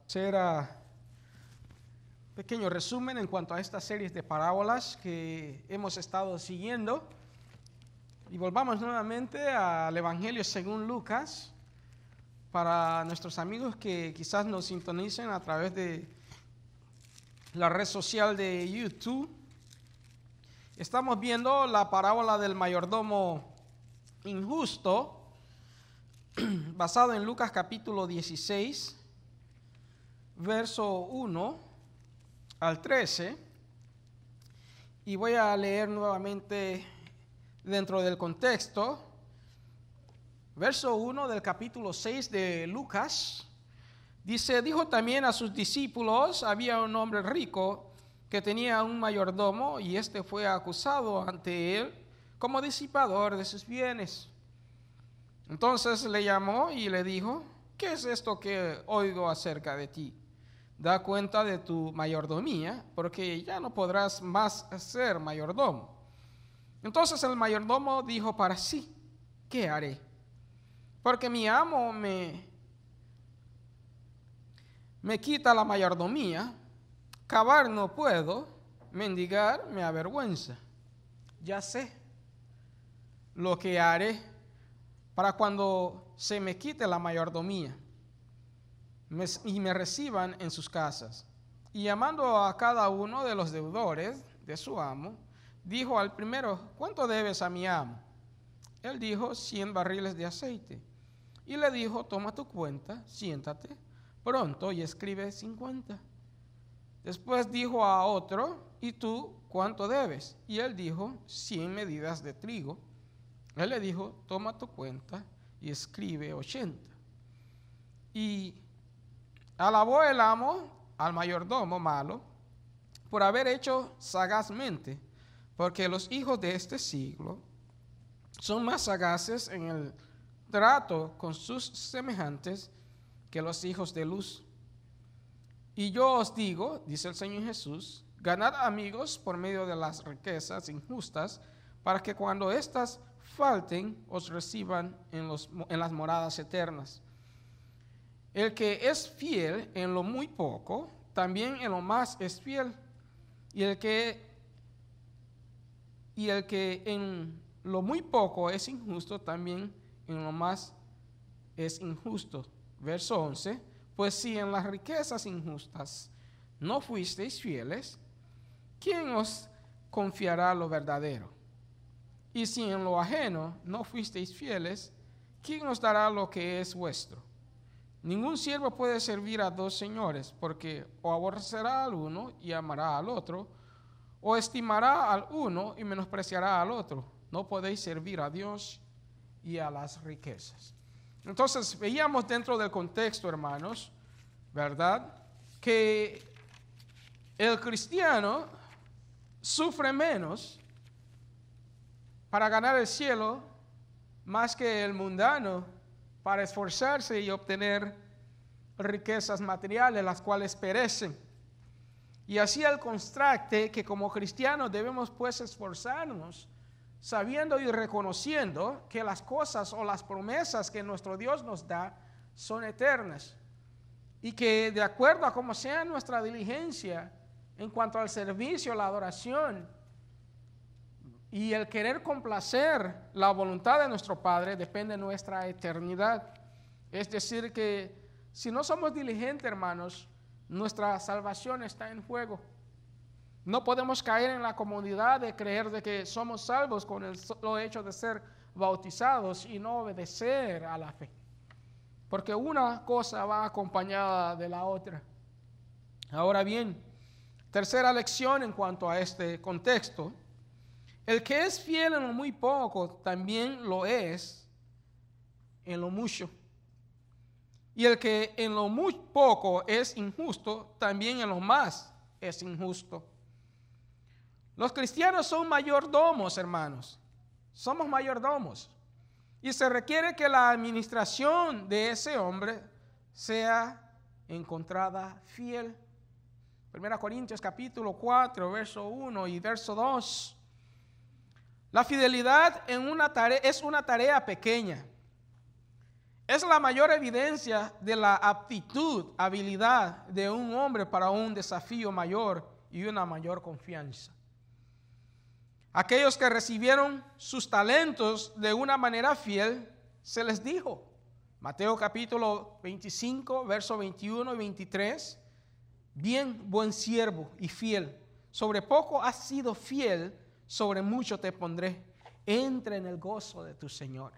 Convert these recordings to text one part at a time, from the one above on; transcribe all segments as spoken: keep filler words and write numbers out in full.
Hacer un pequeño resumen en cuanto a estas series de parábolas que hemos estado siguiendo. Y volvamos nuevamente al Evangelio según Lucas, para nuestros amigos que quizás nos sintonicen a través de la red social de YouTube. Estamos viendo la parábola del mayordomo injusto, basado en Lucas capítulo dieciséis, verso uno al trece, y voy a leer nuevamente dentro del contexto. Verso uno del capítulo seis de Lucas, dice: dijo también a sus discípulos, había un hombre rico que tenía un mayordomo, y este fue acusado ante él como disipador de sus bienes. Entonces le llamó y le dijo: ¿qué es esto que oigo acerca de ti? Da cuenta de tu mayordomía, porque ya no podrás más ser mayordomo. Entonces el mayordomo dijo para sí: ¿qué haré? Porque mi amo me, me quita la mayordomía, cavar no puedo, mendigar me avergüenza. Ya sé lo que haré para cuando se me quite la mayordomía me, y me reciban en sus casas. Y llamando a cada uno de los deudores de su amo, dijo al primero: ¿cuánto debes a mi amo? Él dijo: cien barriles de aceite. Y le dijo: toma tu cuenta, siéntate pronto y escribe cincuenta. Después dijo a otro: ¿y tú cuánto debes? Y él dijo: cien medidas de trigo. Él le dijo: toma tu cuenta y escribe ochenta. Y alabó el amo al mayordomo malo por haber hecho sagazmente, porque los hijos de este siglo son más sagaces en el trato con sus semejantes que los hijos de luz. Y yo os digo, dice el Señor Jesús, ganad amigos por medio de las riquezas injustas, para que cuando éstas falten os reciban en, los, en las moradas eternas. El que es fiel en lo muy poco, también en lo más es fiel. Y el que, y el que en lo muy poco es injusto, también en lo más es injusto. Verso once. Pues si en las riquezas injustas no fuisteis fieles, ¿quién os confiará lo verdadero? Y si en lo ajeno no fuisteis fieles, ¿quién os dará lo que es vuestro? Ningún siervo puede servir a dos señores, porque o aborrecerá al uno y amará al otro, o estimará al uno y menospreciará al otro. No podéis servir a Dios y a las riquezas. Entonces veíamos dentro del contexto, hermanos, ¿verdad?, que el cristiano sufre menos para ganar el cielo más que el mundano para esforzarse y obtener riquezas materiales, las cuales perecen. Y así el contraste que como cristianos debemos pues esforzarnos, sabiendo y reconociendo que las cosas o las promesas que nuestro Dios nos da son eternas, y que de acuerdo a cómo sea nuestra diligencia en cuanto al servicio, la adoración y el querer complacer la voluntad de nuestro Padre, depende de nuestra eternidad. Es decir, que si no somos diligentes, hermanos, nuestra salvación está en juego. No podemos caer en la comodidad de creer de que somos salvos con el solo hecho de ser bautizados y no obedecer a la fe, porque una cosa va acompañada de la otra. Ahora bien, tercera lección en cuanto a este contexto: el que es fiel en lo muy poco, también lo es en lo mucho. Y el que en lo muy poco es injusto, también en lo más es injusto. Los cristianos son mayordomos, hermanos. Somos mayordomos. Y se requiere que la administración de ese hombre sea encontrada fiel. Primera Corintios capítulo cuatro, verso uno y verso dos. La fidelidad en una tarea, es una tarea pequeña. es la mayor evidencia de la aptitud, habilidad de un hombre para un desafío mayor y una mayor confianza. Aquellos que recibieron sus talentos de una manera fiel, se les dijo, Mateo capítulo veinticinco, versos veintiuno y veintitrés, bien, buen siervo y fiel, sobre poco has sido fiel, sobre mucho te pondré, entra en el gozo de tu Señor.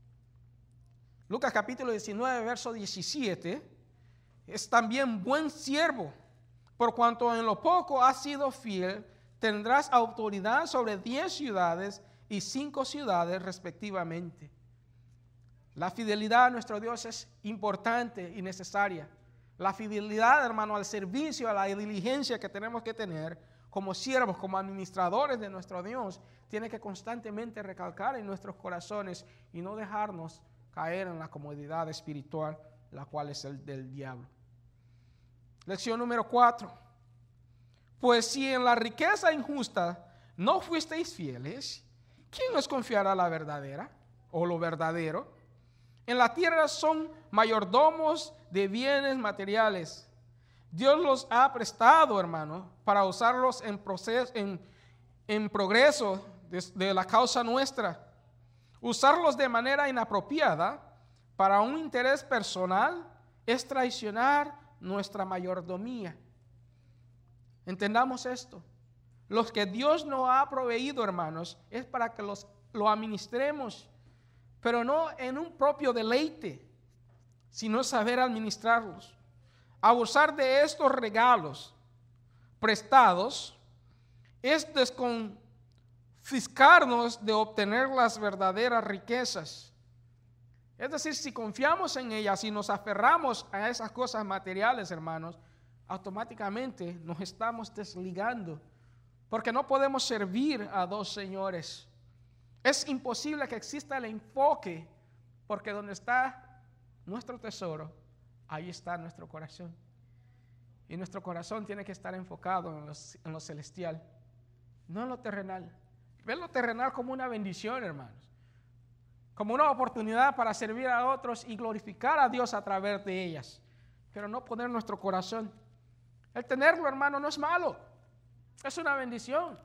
Lucas capítulo diecinueve, verso diecisiete, es también buen siervo, por cuanto en lo poco has sido fiel, tendrás autoridad sobre diez ciudades y cinco ciudades respectivamente. La fidelidad a nuestro Dios es importante y necesaria. La fidelidad, hermano, al servicio, a la diligencia que tenemos que tener como siervos, como administradores de nuestro Dios, tiene que constantemente recalcar en nuestros corazones y no dejarnos caer en la comodidad espiritual, la cual es el del diablo. Lección número cuatro. Pues si en la riqueza injusta no fuisteis fieles, ¿quién os confiará la verdadera o lo verdadero? En la tierra son mayordomos de bienes materiales. Dios los ha prestado, hermano, para usarlos en, proceso, en, en progreso de, de la causa nuestra. Usarlos de manera inapropiada para un interés personal es traicionar nuestra mayordomía. Entendamos esto. Los que Dios nos ha proveído, hermanos, es para que los, lo administremos, pero no en un propio deleite, sino saber administrarlos. Abusar de estos regalos prestados es desconfiscarnos de obtener las verdaderas riquezas. Es decir, si confiamos en ellas, si nos aferramos a esas cosas materiales, hermanos, automáticamente nos estamos desligando, porque no podemos servir a dos señores. Es imposible que exista el enfoque, porque donde está nuestro tesoro, ahí está nuestro corazón. Y nuestro corazón tiene que estar enfocado en, los, en lo celestial, no en lo terrenal. Ver lo terrenal como una bendición, hermanos, como una oportunidad para servir a otros y glorificar a Dios a través de ellas, pero no poner nuestro corazón. El tenerlo, hermano, no es malo, es una bendición,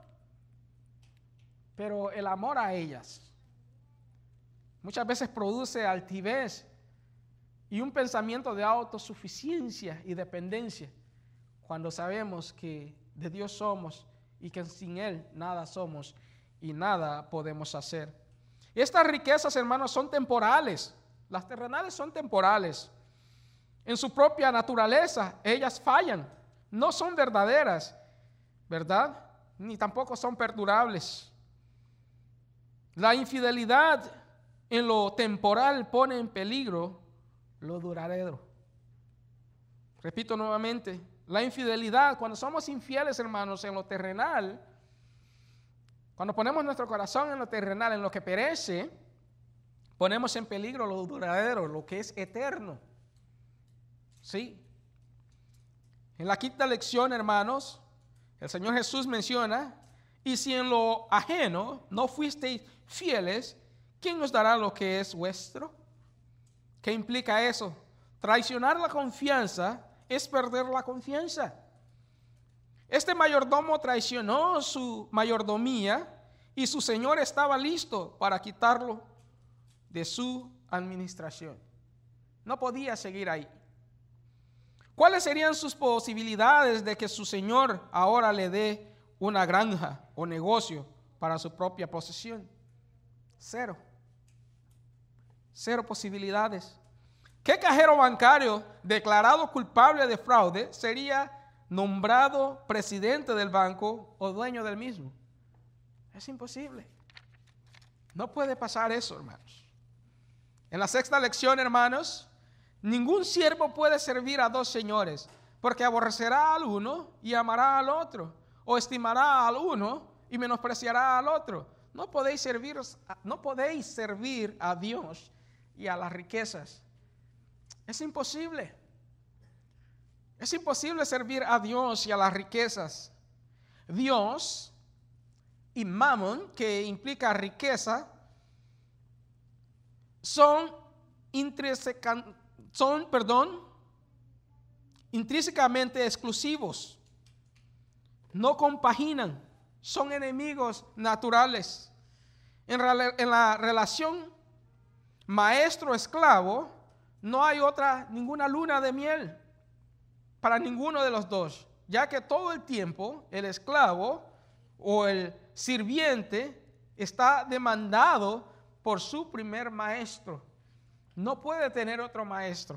pero el amor a ellas muchas veces produce altivez y un pensamiento de autosuficiencia y dependencia, cuando sabemos que de Dios somos y que sin Él nada somos y nada podemos hacer. Estas riquezas, hermanos, son temporales. Las terrenales son temporales. En su propia naturaleza, ellas fallan. No son verdaderas, ¿verdad? Ni tampoco son perdurables. La infidelidad en lo temporal pone en peligro lo duradero. Repito nuevamente, la infidelidad, cuando somos infieles, hermanos, en lo terrenal, cuando ponemos nuestro corazón en lo terrenal, en lo que perece, ponemos en peligro lo duradero, lo que es eterno. Sí. En la quinta lección, hermanos, el Señor Jesús menciona, y si en lo ajeno no fuisteis fieles, ¿quién os dará lo que es vuestro? ¿Qué implica eso? Traicionar la confianza es perder la confianza. Este mayordomo traicionó su mayordomía y su señor estaba listo para quitarlo de su administración. No podía seguir ahí. ¿Cuáles serían sus posibilidades de que su señor ahora le dé una granja o negocio para su propia posesión? Cero. Cero posibilidades. ¿Qué cajero bancario declarado culpable de fraude sería nombrado presidente del banco o dueño del mismo? Es imposible. No puede pasar eso, hermanos. En la sexta lección, hermanos, ningún siervo puede servir a dos señores, porque aborrecerá al uno y amará al otro, o estimará al uno y menospreciará al otro. No podéis servir, no podéis servir a Dios y a las riquezas. Es imposible. Es imposible servir a Dios y a las riquezas. Dios y Mamón, que implica riqueza, son intrínsecamente, son, perdón, intrínsecamente exclusivos. No compaginan, son enemigos naturales. En, en la relación maestro-esclavo no hay otra, ninguna luna de miel para ninguno de los dos, ya que todo el tiempo el esclavo o el sirviente está demandado por su primer maestro. No puede tener otro maestro.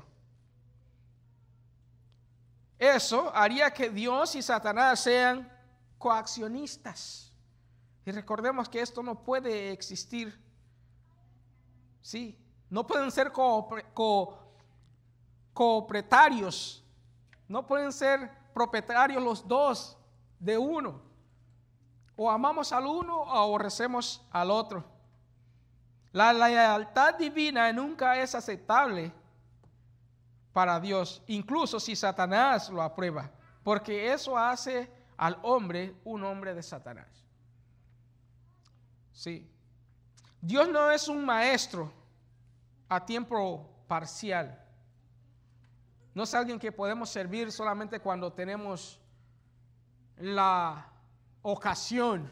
Eso haría que Dios y Satanás sean coaccionistas. Y recordemos que esto no puede existir. Sí, no pueden ser coopre, co, coopretarios. No pueden ser propietarios los dos de uno. O amamos al uno o aborrecemos al otro. La lealtad divina nunca es aceptable para Dios, incluso si Satanás lo aprueba, porque eso hace al hombre un hombre de Satanás. Sí. Dios no es un maestro a tiempo parcial. No es alguien que podemos servir solamente cuando tenemos la ocasión.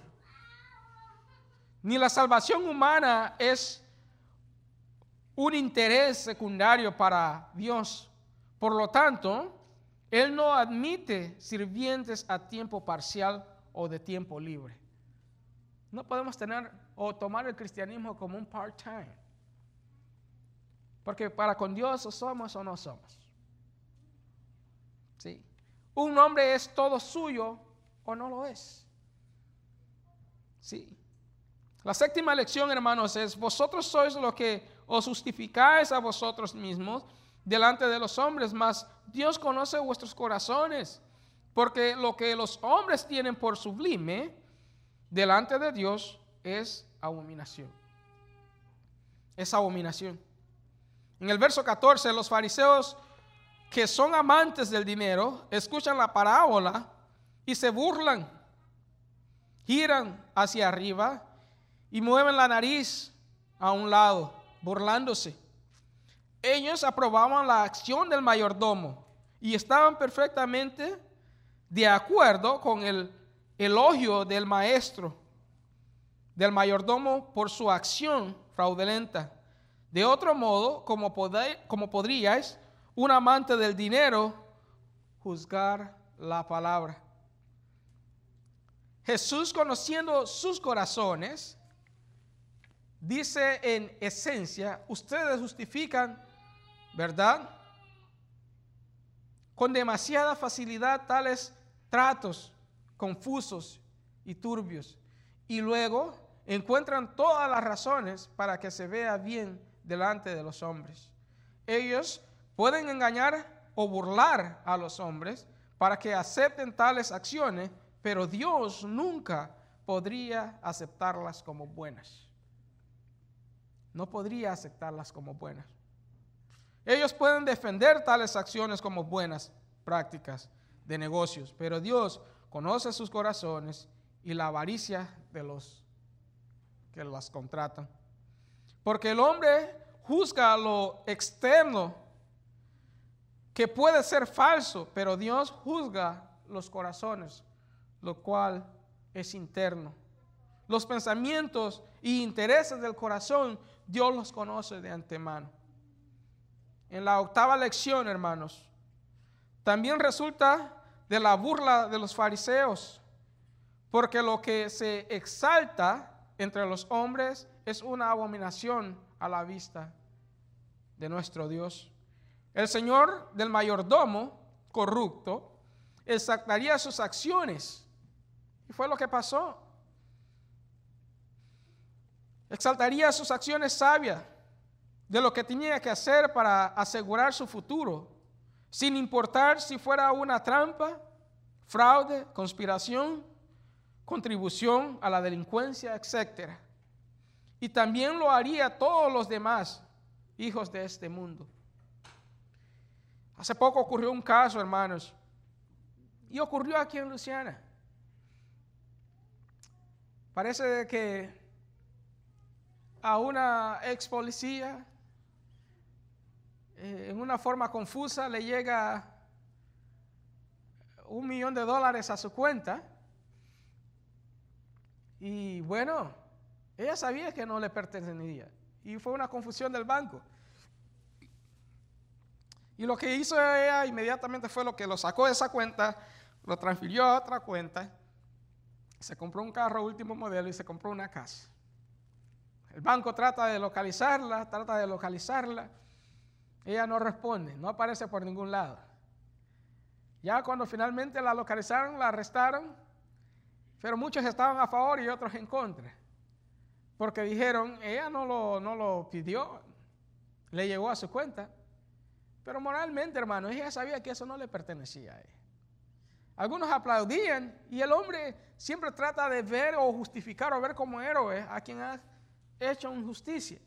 Ni la salvación humana es un interés secundario para Dios. Por lo tanto, Él no admite sirvientes a tiempo parcial o de tiempo libre. No podemos tener o tomar el cristianismo como un part-time. Porque para con Dios o somos o no somos. ¿Sí? Un hombre es todo suyo o no lo es. Sí. La séptima lección, hermanos, es: vosotros sois los que os justificáis a vosotros mismos delante de los hombres, mas Dios conoce vuestros corazones, porque lo que los hombres tienen por sublime delante de Dios es abominación. Es abominación. En el verso catorce, los fariseos, que son amantes del dinero, escuchan la parábola y se burlan, giran hacia arriba y mueven la nariz a un lado, burlándose. Ellos aprobaban la acción del mayordomo y estaban perfectamente de acuerdo con el elogio del maestro, del mayordomo, por su acción fraudulenta. De otro modo, como, pod- como podríais, un amante del dinero, juzgar la palabra. Jesús, conociendo sus corazones, dice en esencia: ustedes justifican, ¿verdad?, con demasiada facilidad tales tratos confusos y turbios, y luego encuentran todas las razones para que se vea bien delante de los hombres. Ellos pueden engañar o burlar a los hombres para que acepten tales acciones, pero Dios nunca podría aceptarlas como buenas. No podría aceptarlas como buenas. Ellos pueden defender tales acciones como buenas prácticas de negocios, pero Dios conoce sus corazones y la avaricia de los que las contratan. Porque el hombre juzga lo externo, que puede ser falso, pero Dios juzga los corazones, lo cual es interno. Los pensamientos y intereses del corazón, Dios los conoce de antemano. En la octava lección, hermanos, también resulta de la burla de los fariseos, porque lo que se exalta entre los hombres es una abominación a la vista de nuestro Dios. El señor del mayordomo corrupto exaltaría sus acciones, y fue lo que pasó. Exaltaría sus acciones sabias de lo que tenía que hacer para asegurar su futuro, sin importar si fuera una trampa, fraude, conspiración, contribución a la delincuencia, etcétera. Y también lo haría todos los demás hijos de este mundo. Hace poco ocurrió un caso, hermanos, y ocurrió aquí en Luciana. Parece que a una ex policía una forma confusa le llega un millón de dólares a su cuenta. Y bueno, ella sabía que no le pertenecía. Y fue una confusión del banco. Y lo que hizo ella inmediatamente fue lo que lo sacó de esa cuenta, lo transfirió a otra cuenta, se compró un carro último modelo y se compró una casa. El banco trata de localizarla, trata de localizarla. Ella no responde, no aparece por ningún lado. Ya cuando finalmente la localizaron, la arrestaron, pero muchos estaban a favor y otros en contra. Porque dijeron, ella no lo, no lo pidió, le llegó a su cuenta. Pero moralmente, hermano, ella sabía que eso no le pertenecía a ella. Algunos aplaudían y el hombre siempre trata de ver o justificar o ver como héroe a quien ha hecho injusticia.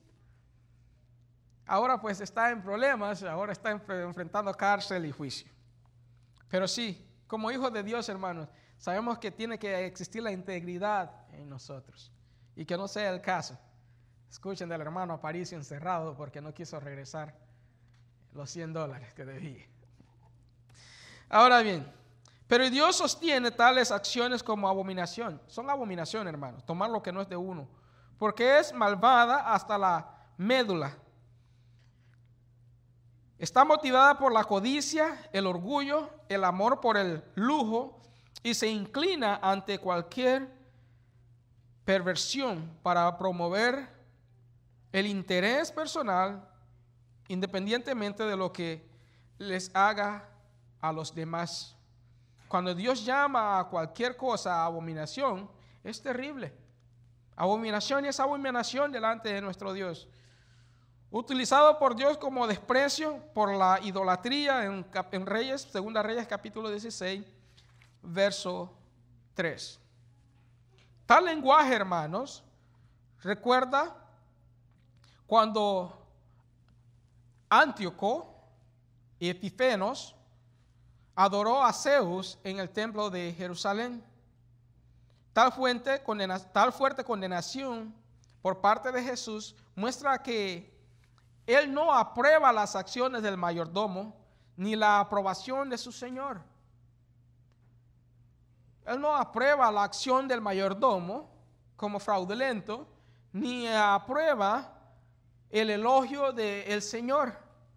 Ahora pues está en problemas, ahora está enfrentando cárcel y juicio. Pero sí, como hijos de Dios, hermanos, sabemos que tiene que existir la integridad en nosotros y que no sea el caso. Escuchen del hermano Aparicio encerrado porque no quiso regresar los cien dólares que debía. Ahora bien, pero Dios sostiene tales acciones como abominación. Son abominación, hermanos, tomar lo que no es de uno, porque es malvada hasta la médula. Está motivada por la codicia, el orgullo, el amor por el lujo y se inclina ante cualquier perversión para promover el interés personal independientemente de lo que les haga a los demás. Cuando Dios llama a cualquier cosa abominación, es terrible. Abominación es abominación delante de nuestro Dios. Utilizado por Dios como desprecio por la idolatría en, en Reyes, Segunda Reyes capítulo dieciséis, verso tres. Tal lenguaje, hermanos, recuerda cuando Antíoco y Epífanes adoró a Zeus en el templo de Jerusalén. Tal, fuente, condena, tal fuerte condenación por parte de Jesús muestra que Él no aprueba las acciones del mayordomo ni la aprobación de su Señor. Él no aprueba la acción del mayordomo como fraudulento, ni aprueba el elogio del Señor.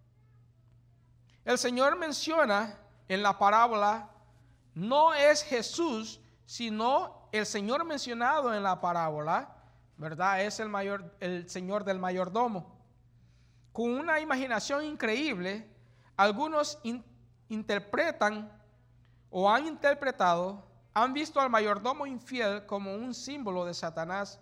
El Señor menciona en la parábola, no es Jesús, sino el Señor mencionado en la parábola, ¿verdad? Es el, mayor, el Señor del mayordomo. Con una imaginación increíble, algunos in, interpretan o han interpretado, han visto al mayordomo infiel como un símbolo de Satanás.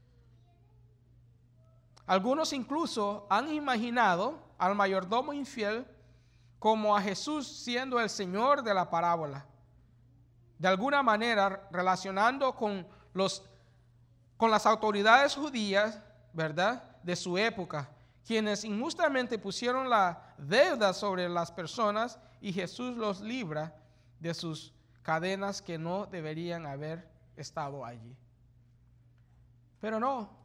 Algunos incluso han imaginado al mayordomo infiel como a Jesús siendo el Señor de la parábola. De alguna manera relacionando con, los, con las autoridades judías, ¿verdad?, de su época, quienes injustamente pusieron la deuda sobre las personas y Jesús los libra de sus cadenas que no deberían haber estado allí. Pero no.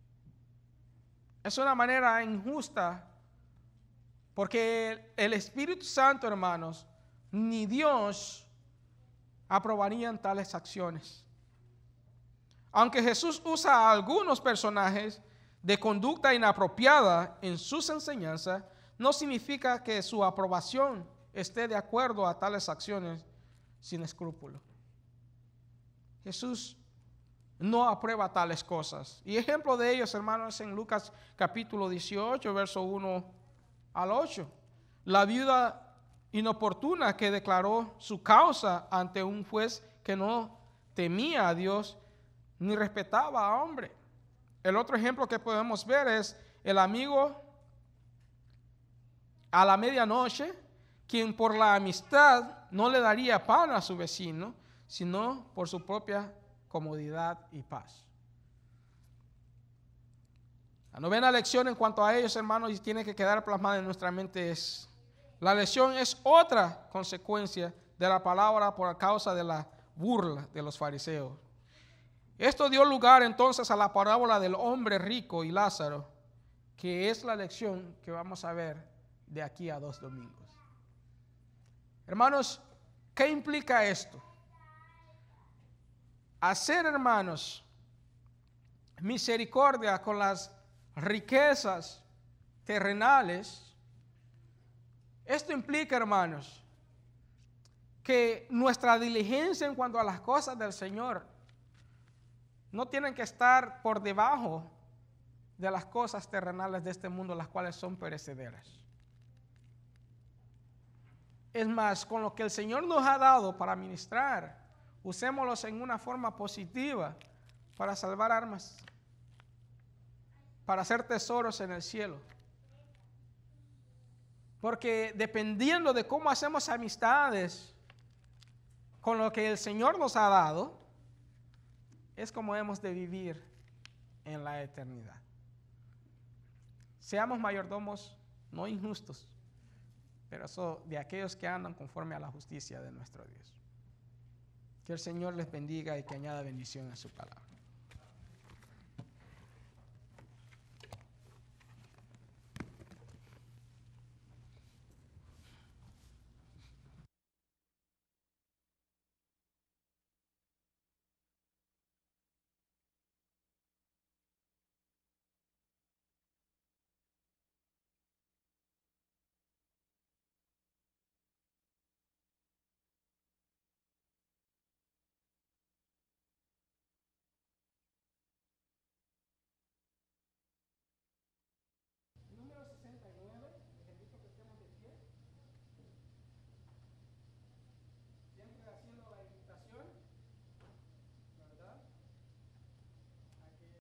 Es una manera injusta, porque el Espíritu Santo, hermanos, ni Dios aprobarían tales acciones. Aunque Jesús usa a algunos personajes de conducta inapropiada en sus enseñanzas, no significa que su aprobación esté de acuerdo a tales acciones sin escrúpulo. Jesús no aprueba tales cosas. Y ejemplo de ellos, hermanos, en Lucas capítulo dieciocho, verso uno al ocho. La viuda inoportuna que declaró su causa ante un juez que no temía a Dios ni respetaba a hombre. El otro ejemplo que podemos ver es el amigo a la medianoche, quien por la amistad no le daría pan a su vecino, sino por su propia comodidad y paz. La novena lección en cuanto a ellos, hermanos, y tiene que quedar plasmada en nuestra mente es, la lección es otra consecuencia de la palabra por causa de la burla de los fariseos. Esto dio lugar entonces a la parábola del hombre rico y Lázaro, que es la lección que vamos a ver de aquí a dos domingos. Hermanos, ¿qué implica esto? Hacer, hermanos, misericordia con las riquezas terrenales. Esto implica, hermanos, que nuestra diligencia en cuanto a las cosas del Señor no tienen que estar por debajo de las cosas terrenales de este mundo, las cuales son perecederas. Es más, con lo que el Señor nos ha dado para ministrar, usémoslos en una forma positiva para salvar almas, para hacer tesoros en el cielo. Porque dependiendo de cómo hacemos amistades con lo que el Señor nos ha dado, es como hemos de vivir en la eternidad. Seamos mayordomos no injustos, pero eso de aquellos que andan conforme a la justicia de nuestro Dios. Que el Señor les bendiga y que añada bendición a su palabra.